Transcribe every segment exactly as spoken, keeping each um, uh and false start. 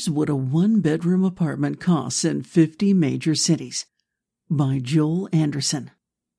Here's what a one-bedroom apartment costs in fifty major cities. By Joel Anderson.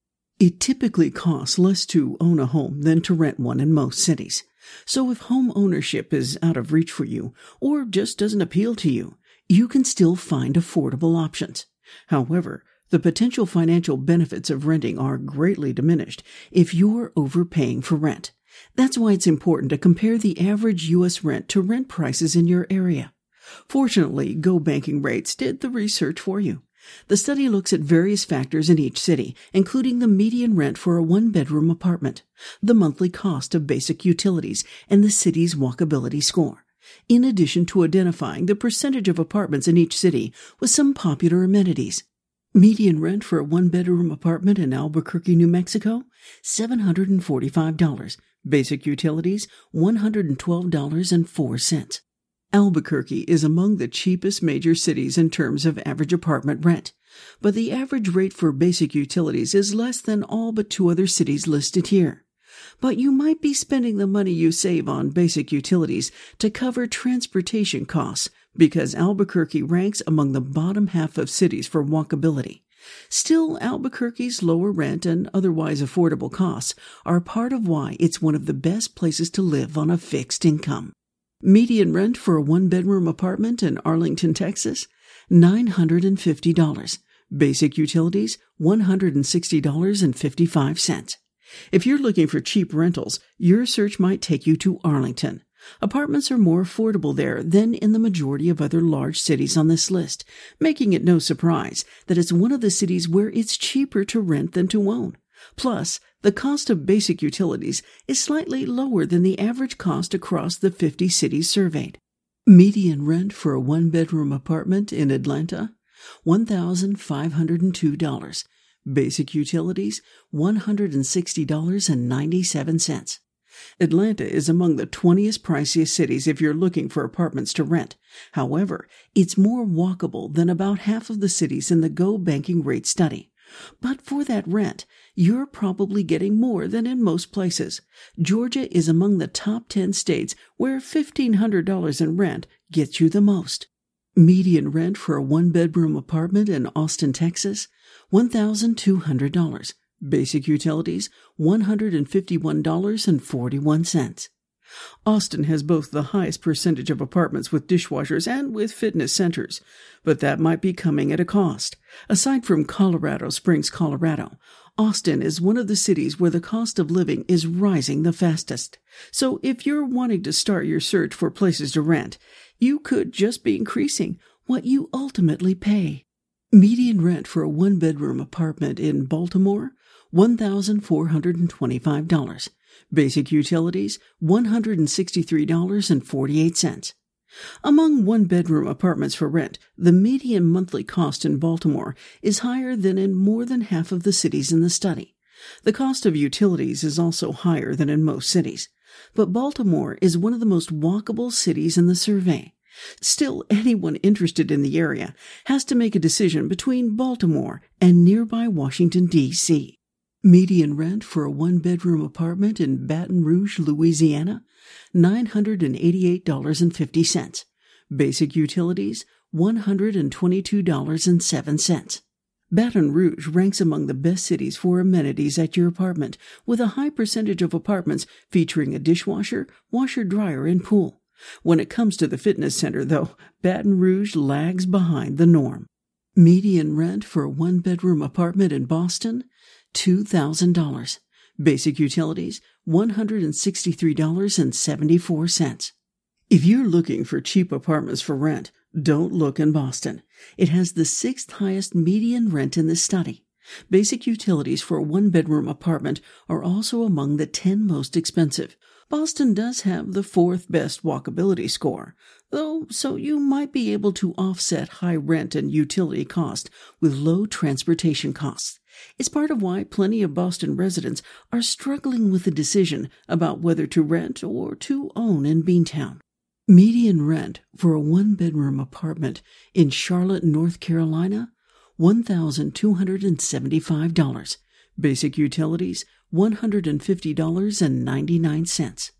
It typically costs less to own a home than to rent one in most cities. So if home ownership is out of reach for you, or just doesn't appeal to you, you can still find affordable options. However, the potential financial benefits of renting are greatly diminished if you're overpaying for rent. That's why it's important to compare the average U S rent to rent prices in your area. Fortunately, Go Banking Rates did the research for you. The study looks at various factors in each city, including the median rent for a one-bedroom apartment, the monthly cost of basic utilities, and the city's walkability score, in addition to identifying the percentage of apartments in each city with some popular amenities. Median rent for a one-bedroom apartment in Albuquerque, New Mexico, seven hundred forty-five dollars. Basic utilities, one hundred twelve dollars and four cents. Albuquerque is among the cheapest major cities in terms of average apartment rent, but the average rate for basic utilities is less than all but two other cities listed here. But you might be spending the money you save on basic utilities to cover transportation costs, because Albuquerque ranks among the bottom half of cities for walkability. Still, Albuquerque's lower rent and otherwise affordable costs are part of why it's one of the best places to live on a fixed income. Median rent for a one-bedroom apartment in Arlington, Texas, nine hundred fifty dollars. Basic utilities, one hundred sixty dollars and fifty-five cents. If you're looking for cheap rentals, your search might take you to Arlington. Apartments are more affordable there than in the majority of other large cities on this list, making it no surprise that it's one of the cities where it's cheaper to rent than to own. Plus, the cost of basic utilities is slightly lower than the average cost across the fifty cities surveyed. Median rent for a one-bedroom apartment in Atlanta, one thousand five hundred two dollars. Basic utilities, one hundred sixty dollars and ninety-seven cents. Atlanta is among the twentieth priciest cities if you're looking for apartments to rent. However, it's more walkable than about half of the cities in the Go Banking Rate study. But for that rent, you're probably getting more than in most places. Georgia is among the top ten states where fifteen hundred dollars in rent gets you the most. Median rent for a one-bedroom apartment in Austin, Texas, one thousand two hundred dollars. Basic utilities, one hundred fifty-one dollars and forty-one cents. Austin has both the highest percentage of apartments with dishwashers and with fitness centers, but that might be coming at a cost. Aside from Colorado Springs, Colorado, Austin is one of the cities where the cost of living is rising the fastest. So if you're wanting to start your search for places to rent, you could just be increasing what you ultimately pay. Median rent for a one-bedroom apartment in Baltimore, one thousand four hundred twenty-five dollars. Basic utilities, one hundred sixty-three dollars and forty-eight cents. Among one-bedroom apartments for rent, the median monthly cost in Baltimore is higher than in more than half of the cities in the study. The cost of utilities is also higher than in most cities, but Baltimore is one of the most walkable cities in the survey. Still, anyone interested in the area has to make a decision between Baltimore and nearby Washington, D C Median rent for a one-bedroom apartment in Baton Rouge, Louisiana, nine hundred eighty-eight dollars and fifty cents. Basic utilities, one hundred twenty-two dollars and seven cents. Baton Rouge ranks among the best cities for amenities at your apartment, with a high percentage of apartments featuring a dishwasher, washer-dryer, and pool. When it comes to the fitness center, though, Baton Rouge lags behind the norm. Median rent for a one-bedroom apartment in Boston, two thousand dollars. Basic utilities, one hundred sixty-three dollars and seventy-four cents. If you're looking for cheap apartments for rent, don't look in Boston. It has the sixth highest median rent in this study. Basic utilities for a one-bedroom apartment are also among the ten most expensive. Boston does have the fourth best walkability score, though, so you might be able to offset high rent and utility cost with low transportation costs. It's part of why plenty of Boston residents are struggling with the decision about whether to rent or to own in Beantown. Median rent for a one-bedroom apartment in Charlotte, North Carolina, one thousand two hundred seventy-five dollars. Basic utilities, one hundred fifty dollars and ninety-nine cents.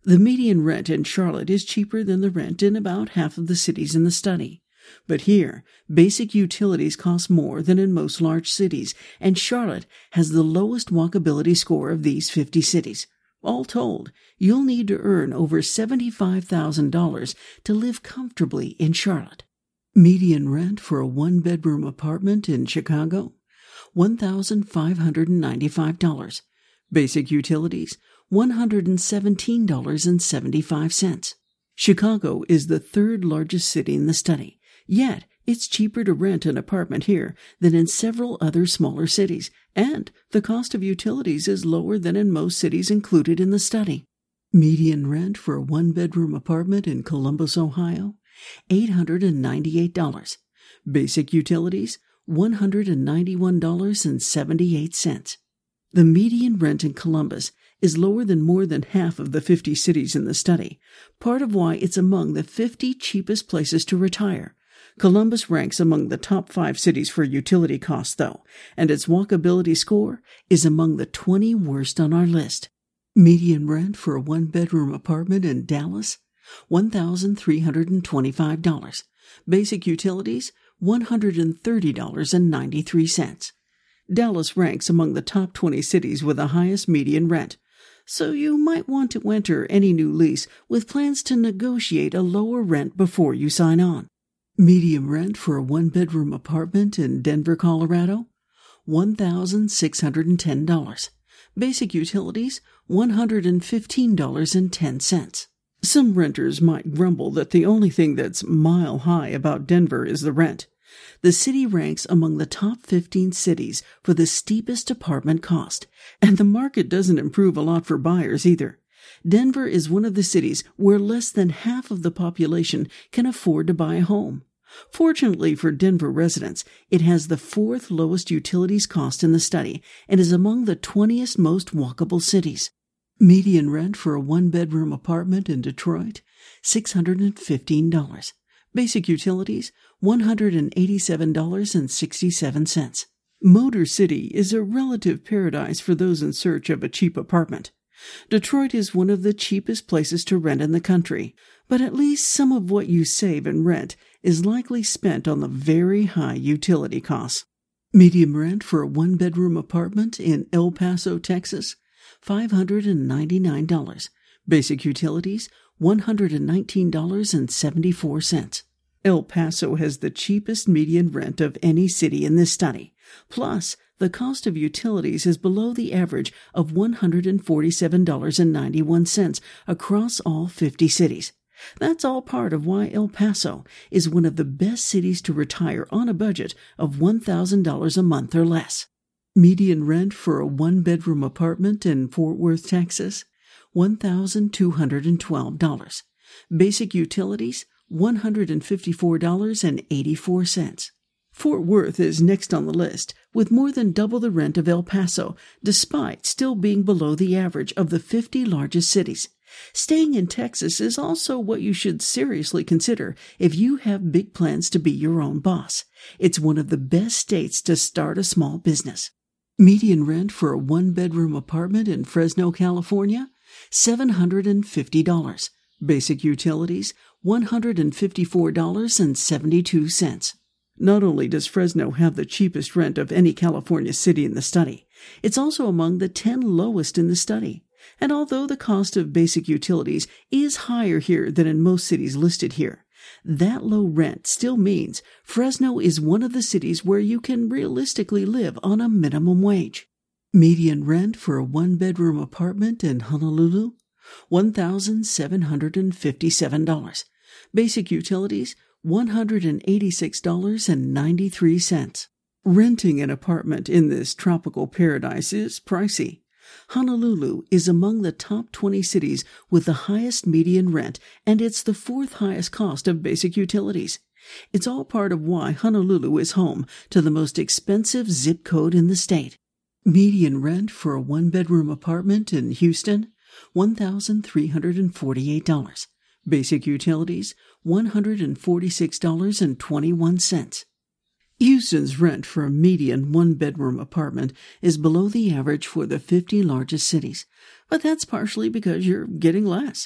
The median rent in Charlotte is cheaper than the rent in about half of the cities in the study. But here, basic utilities cost more than in most large cities, and Charlotte has the lowest walkability score of these fifty cities. All told, you'll need to earn over seventy-five thousand dollars to live comfortably in Charlotte. Median rent for a one-bedroom apartment in Chicago, one thousand five hundred ninety-five dollars. Basic utilities, one hundred seventeen dollars and seventy-five cents. Chicago is the third largest city in the study, yet it's cheaper to rent an apartment here than in several other smaller cities, and the cost of utilities is lower than in most cities included in the study. Median rent for a one-bedroom apartment in Columbus, Ohio, eight hundred ninety-eight dollars. Basic utilities, one hundred ninety-one dollars and seventy-eight cents. The median rent in Columbus is lower than more than half of the fifty cities in the study, part of why it's among the fifty cheapest places to retire. Columbus ranks among the top five cities for utility costs, though, and its walkability score is among the twenty worst on our list. Median rent for a one-bedroom apartment in Dallas, one thousand three hundred twenty-five dollars. Basic utilities, one hundred thirty dollars and ninety-three cents. Dallas ranks among the top twenty cities with the highest median rent, so you might want to enter any new lease with plans to negotiate a lower rent before you sign on. Median rent for a one-bedroom apartment in Denver, Colorado, one thousand six hundred ten dollars. Basic utilities, one hundred fifteen dollars and ten cents. Some renters might grumble that the only thing that's mile high about Denver is the rent. The city ranks among the top fifteen cities for the steepest apartment cost, and the market doesn't improve a lot for buyers either. Denver is one of the cities where less than half of the population can afford to buy a home. Fortunately for Denver residents, it has the fourth lowest utilities cost in the study and is among the twentieth most walkable cities. Median rent for a one-bedroom apartment in Detroit, six hundred fifteen dollars. Basic utilities, one hundred eighty-seven dollars and sixty-seven cents. Motor City is a relative paradise for those in search of a cheap apartment. Detroit is one of the cheapest places to rent in the country, but at least some of what you save in rent is likely spent on the very high utility costs. Median rent for a one-bedroom apartment in El Paso, Texas, five hundred ninety-nine dollars. Basic utilities, one hundred nineteen dollars and seventy-four cents. El Paso has the cheapest median rent of any city in this study. Plus, the cost of utilities is below the average of one hundred forty-seven dollars and ninety-one cents across all fifty cities. That's all part of why El Paso is one of the best cities to retire on a budget of one thousand dollars a month or less. Median rent for a one-bedroom apartment in Fort Worth, Texas, one thousand two hundred twelve dollars. Basic utilities, one hundred fifty-four dollars and eighty-four cents. Fort Worth is next on the list, with more than double the rent of El Paso, despite still being below the average of the fifty largest cities. Staying in Texas is also what you should seriously consider if you have big plans to be your own boss. It's one of the best states to start a small business. Median rent for a one-bedroom apartment in Fresno, California, seven hundred fifty dollars. Basic utilities, one hundred fifty-four dollars and seventy-two cents. Not only does Fresno have the cheapest rent of any California city in the study, it's also among the ten lowest in the study. And although the cost of basic utilities is higher here than in most cities listed here, that low rent still means Fresno is one of the cities where you can realistically live on a minimum wage. Median rent for a one-bedroom apartment in Honolulu, one thousand seven hundred fifty-seven dollars. Basic utilities, one hundred eighty-six dollars and ninety-three cents. Renting an apartment in this tropical paradise is pricey. Honolulu is among the top twenty cities with the highest median rent, and it's the fourth highest cost of basic utilities. It's all part of why Honolulu is home to the most expensive zip code in the state. Median rent for a one-bedroom apartment in Houston, one thousand three hundred forty-eight dollars. Basic utilities, one hundred forty-six dollars and twenty-one cents. Houston's rent for a median one-bedroom apartment is below the average for the fifty largest cities, but that's partially because you're getting less.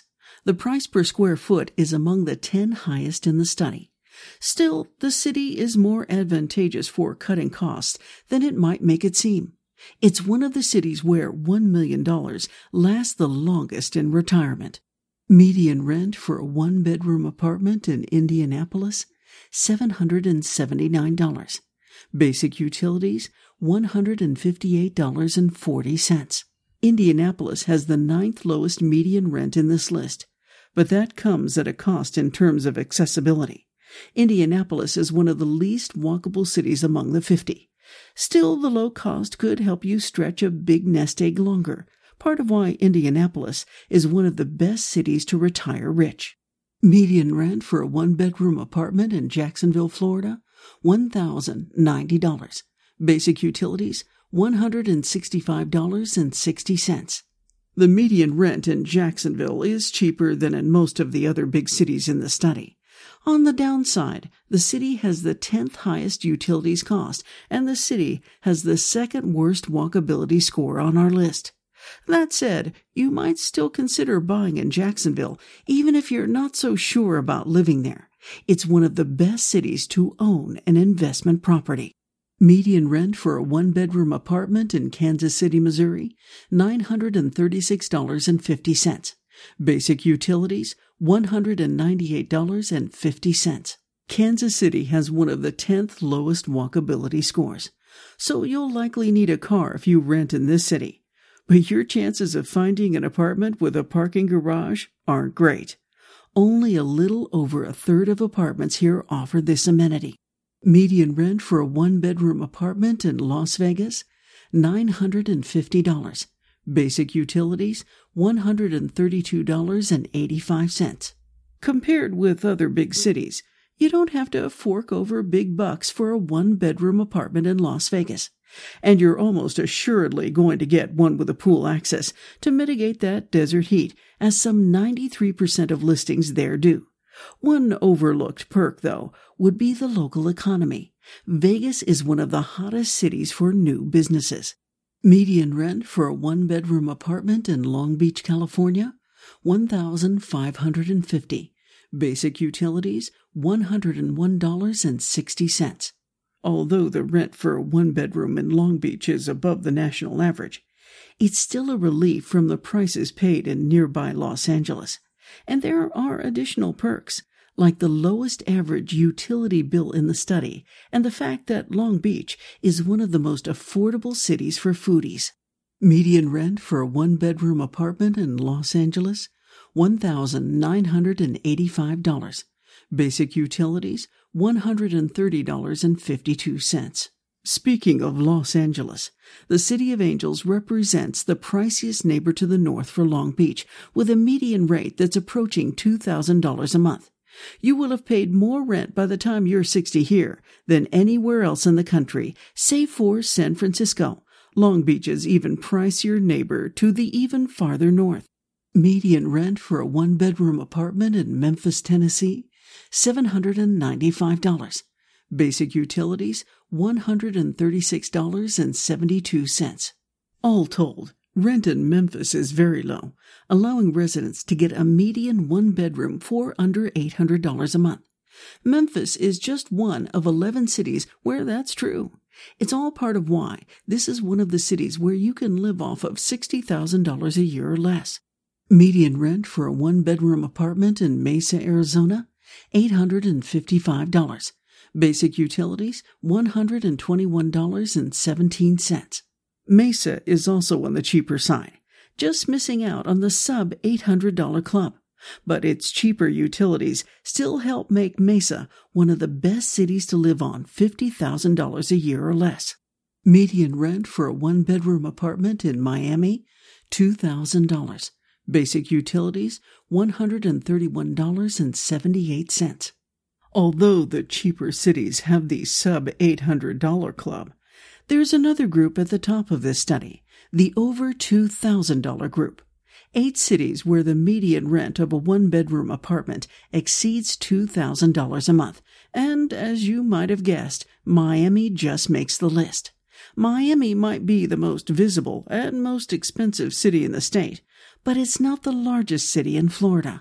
The price per square foot is among the ten highest in the study. Still, the city is more advantageous for cutting costs than it might make it seem. It's one of the cities where one million dollars lasts the longest in retirement. Median rent for a one-bedroom apartment in Indianapolis, seven hundred seventy-nine dollars. Basic utilities, one hundred fifty-eight dollars and forty cents. Indianapolis has the ninth lowest median rent in this list, but that comes at a cost in terms of accessibility. Indianapolis is one of the least walkable cities among the fifty. Still, the low cost could help you stretch a big nest egg longer, part of why Indianapolis is one of the best cities to retire rich. Median rent for a one-bedroom apartment in Jacksonville, Florida, one thousand ninety dollars. Basic utilities, one hundred sixty-five dollars and sixty cents. The median rent in Jacksonville is cheaper than in most of the other big cities in the study. On the downside, the city has the tenth highest utilities cost, and the city has the second worst walkability score on our list. That said, you might still consider buying in Jacksonville, even if you're not so sure about living there. It's one of the best cities to own an investment property. Median rent for a one-bedroom apartment in Kansas City, Missouri, nine hundred thirty-six dollars and fifty cents. Basic utilities, one hundred ninety-eight dollars and fifty cents. Kansas City has one of the tenth lowest walkability scores, so you'll likely need a car if you rent in this city. But your chances of finding an apartment with a parking garage aren't great. Only a little over a third of apartments here offer this amenity. Median rent for a one-bedroom apartment in Las Vegas, nine hundred fifty dollars. Basic utilities, one hundred thirty-two dollars and eighty-five cents. Compared with other big cities, you don't have to fork over big bucks for a one-bedroom apartment in Las Vegas. And you're almost assuredly going to get one with a pool access to mitigate that desert heat, as some ninety-three percent of listings there do. One overlooked perk, though, would be the local economy. Vegas is one of the hottest cities for new businesses. Median rent for a one-bedroom apartment in Long Beach, California, one thousand five hundred fifty dollars. Basic utilities, one hundred one dollars and sixty cents. Although the rent for a one-bedroom in Long Beach is above the national average, it's still a relief from the prices paid in nearby Los Angeles. And there are additional perks, like the lowest average utility bill in the study and the fact that Long Beach is one of the most affordable cities for foodies. Median rent for a one-bedroom apartment in Los Angeles, one thousand nine hundred eighty-five dollars. Basic utilities, one hundred thirty dollars and fifty-two cents. Speaking of Los Angeles, the City of Angels represents the priciest neighbor to the north for Long Beach, with a median rate that's approaching two thousand dollars a month. You will have paid more rent by the time you're sixty here than anywhere else in the country, save for San Francisco, Long Beach's even pricier neighbor to the even farther north. Median rent for a one-bedroom apartment in Memphis, Tennessee, seven hundred ninety-five dollars. Basic utilities, one hundred thirty-six dollars and seventy-two cents. All told, rent in Memphis is very low, allowing residents to get a median one-bedroom for under eight hundred dollars a month. Memphis is just one of eleven cities where that's true. It's all part of why this is one of the cities where you can live off of sixty thousand dollars a year or less. Median rent for a one-bedroom apartment in Mesa, Arizona, eight hundred fifty-five dollars. Basic utilities, one hundred twenty-one dollars and seventeen cents. Mesa is also on the cheaper side, just missing out on the sub eight hundred dollars club. But its cheaper utilities still help make Mesa one of the best cities to live on fifty thousand dollars a year or less. Median rent for a one-bedroom apartment in Miami, two thousand dollars. Basic utilities, one hundred thirty-one dollars and seventy-eight cents. Although the cheaper cities have the sub eight hundred dollars club, there's another group at the top of this study, the over two thousand dollars group. Eight cities where the median rent of a one-bedroom apartment exceeds two thousand dollars a month. And as you might have guessed, Miami just makes the list. Miami might be the most visible and most expensive city in the state, but it's not the largest city in Florida.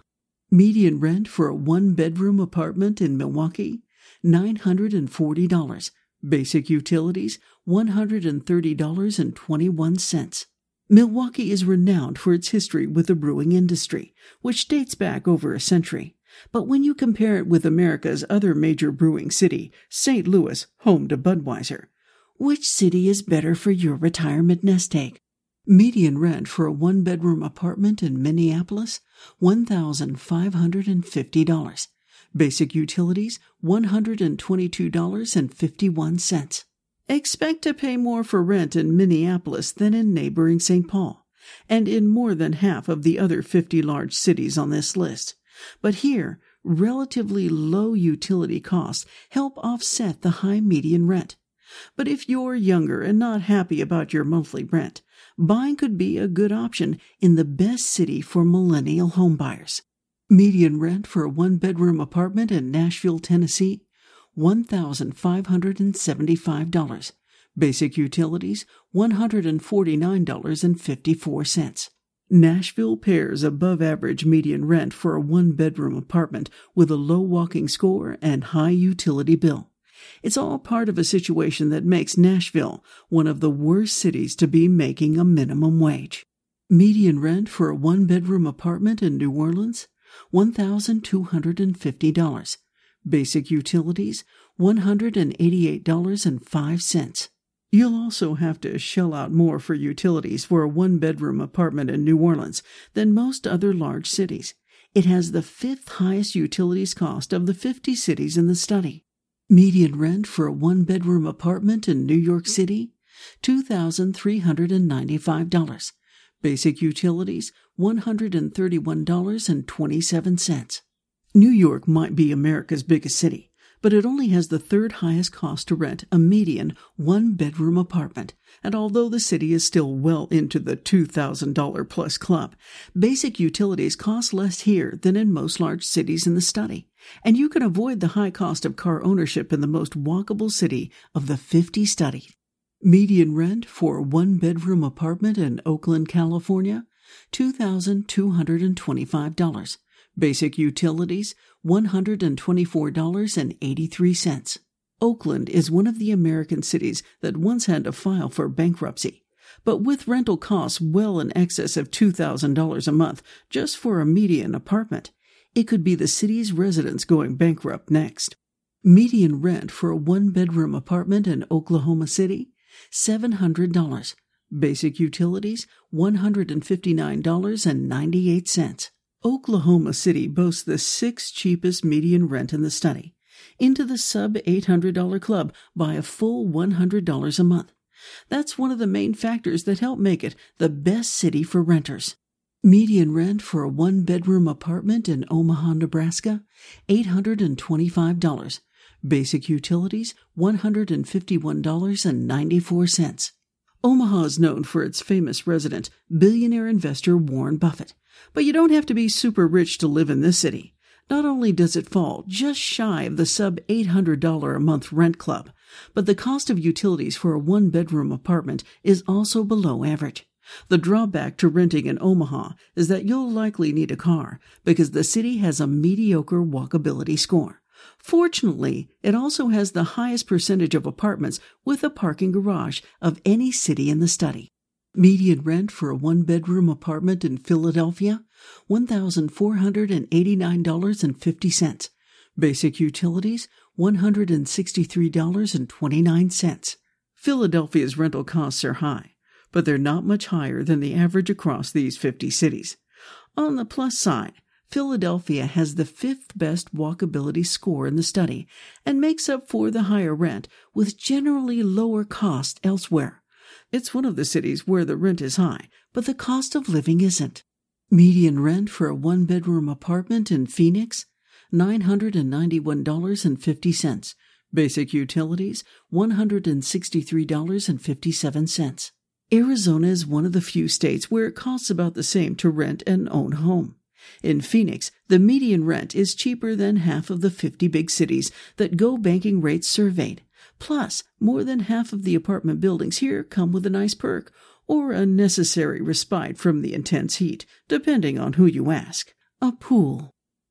Median rent for a one-bedroom apartment in Milwaukee, nine hundred forty dollars. Basic utilities, one hundred thirty dollars and twenty-one cents. Milwaukee is renowned for its history with the brewing industry, which dates back over a century. But when you compare it with America's other major brewing city, Saint Louis, home to Budweiser, which city is better for your retirement nest egg? Median rent for a one-bedroom apartment in Minneapolis, one thousand five hundred fifty dollars. Basic utilities, one hundred twenty-two dollars and fifty-one cents. Expect to pay more for rent in Minneapolis than in neighboring Saint Paul, and in more than half of the other fifty large cities on this list. But here, relatively low utility costs help offset the high median rent. But if you're younger and not happy about your monthly rent, buying could be a good option in the best city for millennial homebuyers. Median rent for a one-bedroom apartment in Nashville, Tennessee, one thousand five hundred seventy-five dollars. Basic utilities, one hundred forty-nine dollars and fifty-four cents. Nashville pairs above-average median rent for a one-bedroom apartment with a low walking score and high utility bill. It's all part of a situation that makes Nashville one of the worst cities to be making a minimum wage. Median rent for a one-bedroom apartment in New Orleans, one thousand two hundred fifty dollars. Basic utilities, one hundred eighty-eight dollars and five cents. You'll also have to shell out more for utilities for a one-bedroom apartment in New Orleans than most other large cities. It has the fifth highest utilities cost of the fifty cities in the study. Median rent for a one-bedroom apartment in New York City, two thousand three hundred ninety-five dollars. Basic utilities, one hundred thirty-one dollars and twenty-seven cents. New York might be America's biggest city, but it only has the third highest cost to rent a median one-bedroom apartment. And although the city is still well into the two thousand dollars plus club, basic utilities cost less here than in most large cities in the study. And you can avoid the high cost of car ownership in the most walkable city of the fifty studied. Median rent for a one-bedroom apartment in Oakland, California, two thousand two hundred twenty-five dollars. Basic utilities, one hundred twenty-four dollars and eighty-three cents. Oakland is one of the American cities that once had to file for bankruptcy. But with rental costs well in excess of two thousand dollars a month just for a median apartment, it could be the city's residents going bankrupt next. Median rent for a one-bedroom apartment in Oklahoma City, seven hundred dollars. Basic utilities, one hundred fifty-nine dollars and ninety-eight cents. Oklahoma City boasts the sixth cheapest median rent in the study, into the sub eight hundred dollars club by a full one hundred dollars a month. That's one of the main factors that help make it the best city for renters. Median rent for a one-bedroom apartment in Omaha, Nebraska, eight hundred twenty-five dollars. Basic utilities, one hundred fifty-one dollars and ninety-four cents. Omaha is known for its famous resident, billionaire investor Warren Buffett. But you don't have to be super rich to live in this city. Not only does it fall just shy of the sub eight hundred dollars a month rent club, but the cost of utilities for a one-bedroom apartment is also below average. The drawback to renting in Omaha is that you'll likely need a car because the city has a mediocre walkability score. Fortunately, it also has the highest percentage of apartments with a parking garage of any city in the study. Median rent for a one-bedroom apartment in Philadelphia, one thousand four hundred eighty-nine dollars and fifty cents. Basic utilities, one hundred sixty-three dollars and twenty-nine cents. Philadelphia's rental costs are high, but they're not much higher than the average across these fifty cities. On the plus side, Philadelphia has the fifth best walkability score in the study and makes up for the higher rent with generally lower cost elsewhere. It's one of the cities where the rent is high, but the cost of living isn't. Median rent for a one-bedroom apartment in Phoenix, nine hundred ninety-one dollars and fifty cents. Basic utilities, one hundred sixty-three dollars and fifty-seven cents. Arizona is one of the few states where it costs about the same to rent and own a home. In Phoenix, the median rent is cheaper than half of the fifty big cities that Go Banking Rates surveyed. Plus, more than half of the apartment buildings here come with a nice perk, or a necessary respite from the intense heat, depending on who you ask. A pool.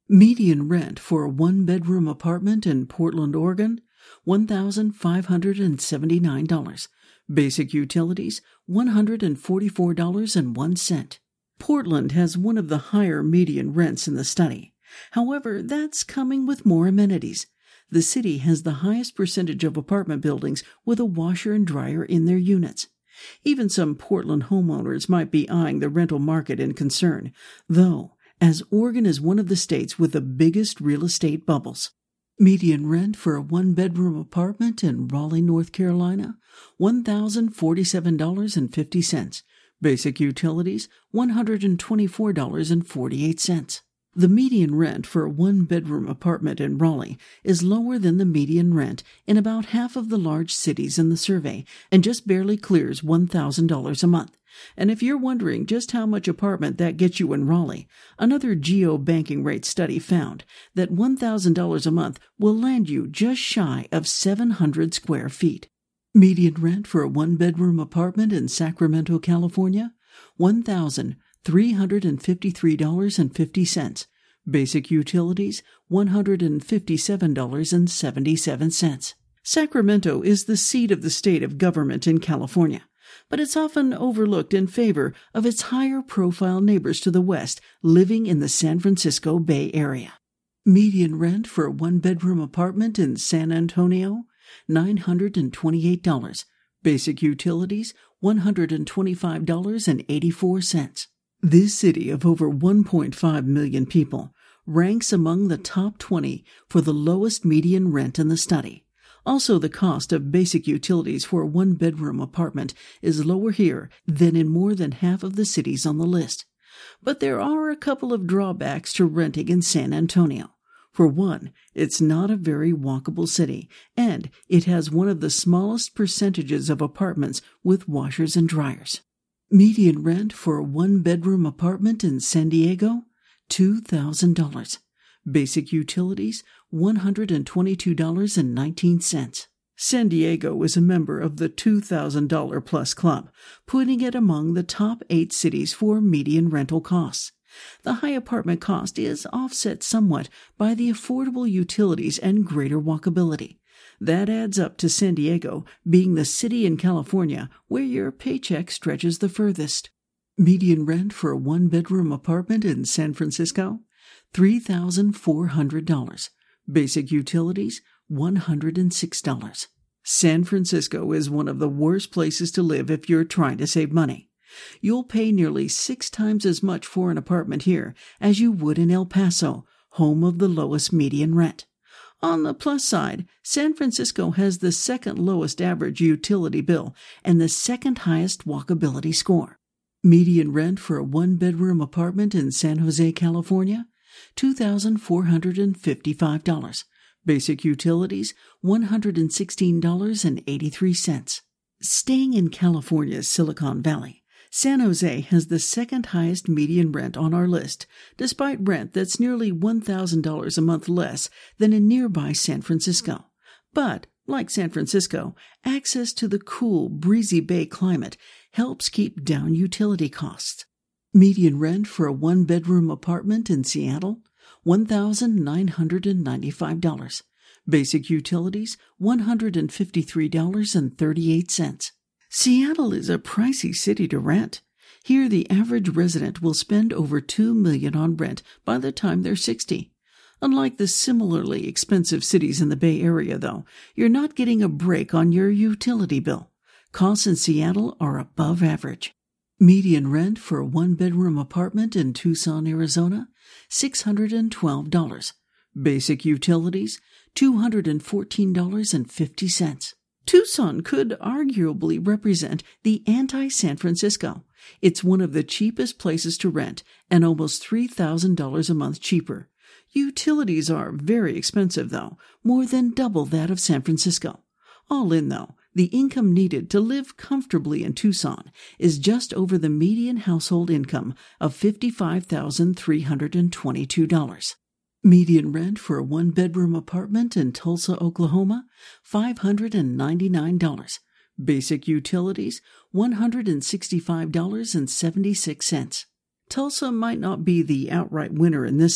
Median rent for a one-bedroom apartment in Portland, Oregon, one thousand five hundred seventy-nine dollars. Basic utilities, one hundred forty-four dollars and one cent. Portland has one of the higher median rents in the study. However, that's coming with more amenities. The city has the highest percentage of apartment buildings with a washer and dryer in their units. Even some Portland homeowners might be eyeing the rental market in concern, though, as Oregon is one of the states with the biggest real estate bubbles. Median rent for a one-bedroom apartment in Raleigh, North Carolina, one thousand forty-seven dollars and fifty cents. Basic utilities, one hundred twenty-four dollars and forty-eight cents. The median rent for a one-bedroom apartment in Raleigh is lower than the median rent in about half of the large cities in the survey and just barely clears one thousand dollars a month. And if you're wondering just how much apartment that gets you in Raleigh, another geo-banking rate study found that one thousand dollars a month will land you just shy of seven hundred square feet. Median rent for a one-bedroom apartment in Sacramento, California, one thousand three hundred fifty-three dollars and fifty cents. Basic utilities, one hundred fifty-seven dollars and seventy-seven cents. Sacramento is the seat of the state of government in California, but it's often overlooked in favor of its higher-profile neighbors to the west living in the San Francisco Bay Area. Median rent for a one-bedroom apartment in San Antonio, nine hundred twenty-eight dollars. Basic utilities, one hundred twenty-five dollars and eighty-four cents. This city of over one point five million people ranks among the top twenty for the lowest median rent in the study. Also, the cost of basic utilities for a one-bedroom apartment is lower here than in more than half of the cities on the list. But there are a couple of drawbacks to renting in San Antonio. For one, it's not a very walkable city, and it has one of the smallest percentages of apartments with washers and dryers. Median rent for a one-bedroom apartment in San Diego, two thousand dollars. Basic utilities, one hundred twenty-two dollars and nineteen cents. San Diego is a member of the two thousand dollars plus club, putting it among the top eight cities for median rental costs. The high apartment cost is offset somewhat by the affordable utilities and greater walkability. That adds up to San Diego being the city in California where your paycheck stretches the furthest. Median rent for a one-bedroom apartment in San Francisco, three thousand four hundred dollars. Basic utilities, one hundred six dollars. San Francisco is one of the worst places to live if you're trying to save money. You'll pay nearly six times as much for an apartment here as you would in El Paso, home of the lowest median rent. On the plus side, San Francisco has the second lowest average utility bill and the second highest walkability score. Median rent for a one-bedroom apartment in San Jose, California, two thousand four hundred fifty-five dollars. Basic utilities, one hundred sixteen dollars and eighty-three cents. Staying in California's Silicon Valley, San Jose has the second highest median rent on our list, despite rent that's nearly one thousand dollars a month less than in nearby San Francisco. But, like San Francisco, access to the cool, breezy bay climate helps keep down utility costs. Median rent for a one-bedroom apartment in Seattle, one thousand nine hundred ninety-five dollars. Basic utilities, one hundred fifty-three dollars and thirty-eight cents. Seattle is a pricey city to rent. Here, the average resident will spend over two million dollars on rent by the time they're sixty. Unlike the similarly expensive cities in the Bay Area, though, you're not getting a break on your utility bill. Costs in Seattle are above average. Median rent for a one-bedroom apartment in Tucson, Arizona, six hundred twelve dollars. Basic utilities, two hundred fourteen dollars and fifty cents. Tucson could arguably represent the anti-San Francisco. It's one of the cheapest places to rent and almost three thousand dollars a month cheaper. Utilities are very expensive, though, more than double that of San Francisco. All in, though, the income needed to live comfortably in Tucson is just over the median household income of fifty-five thousand three hundred twenty-two dollars. Median rent for a one-bedroom apartment in Tulsa, Oklahoma, five hundred ninety-nine dollars. Basic utilities, one hundred sixty-five dollars and seventy-six cents. Tulsa might not be the outright winner in this study,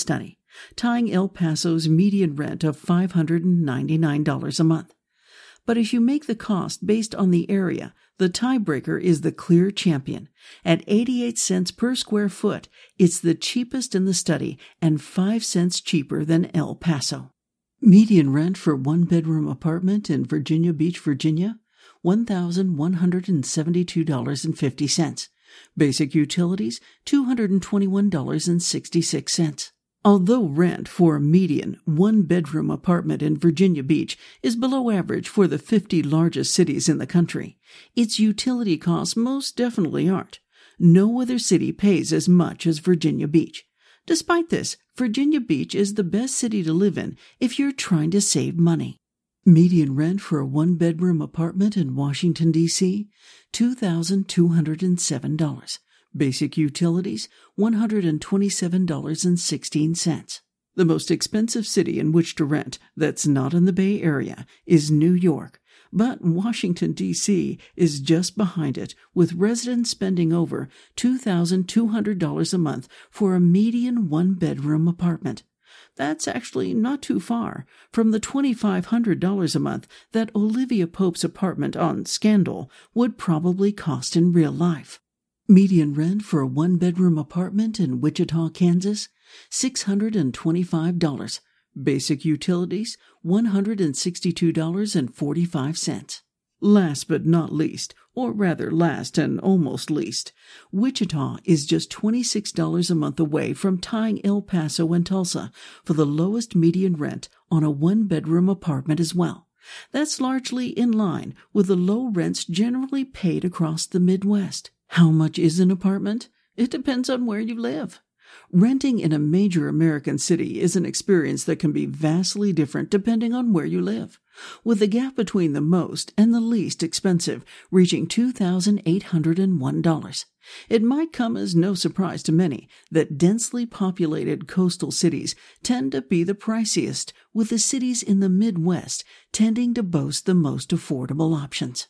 tying El Paso's median rent of five hundred ninety-nine dollars a month. But if you make the cost based on the area, the tiebreaker is the clear champion. At eighty-eight cents per square foot, it's the cheapest in the study and five cents cheaper than El Paso. Median rent for one-bedroom apartment in Virginia Beach, Virginia, one thousand one hundred seventy-two dollars and fifty cents. Basic utilities, two hundred twenty-one dollars and sixty-six cents. Although rent for a median one-bedroom apartment in Virginia Beach is below average for the fifty largest cities in the country, its utility costs most definitely aren't. No other city pays as much as Virginia Beach. Despite this, Virginia Beach is the best city to live in if you're trying to save money. Median rent for a one-bedroom apartment in Washington, D C, two thousand two hundred seven dollars. Basic utilities, one hundred twenty-seven dollars and sixteen cents. The most expensive city in which to rent that's not in the Bay Area is New York, but Washington, D C is just behind it, with residents spending over two thousand two hundred dollars a month for a median one-bedroom apartment. That's actually not too far from the two thousand five hundred dollars a month that Olivia Pope's apartment on Scandal would probably cost in real life. Median rent for a one-bedroom apartment in Wichita, Kansas, six hundred twenty-five dollars. Basic utilities, one hundred sixty-two dollars and forty-five cents. Last but not least, or rather last and almost least, Wichita is just twenty-six dollars a month away from tying El Paso and Tulsa for the lowest median rent on a one-bedroom apartment as well. That's largely in line with the low rents generally paid across the Midwest. How much is an apartment? It depends on where you live. Renting in a major American city is an experience that can be vastly different depending on where you live, with the gap between the most and the least expensive reaching two thousand eight hundred one dollars. It might come as no surprise to many that densely populated coastal cities tend to be the priciest, with the cities in the Midwest tending to boast the most affordable options.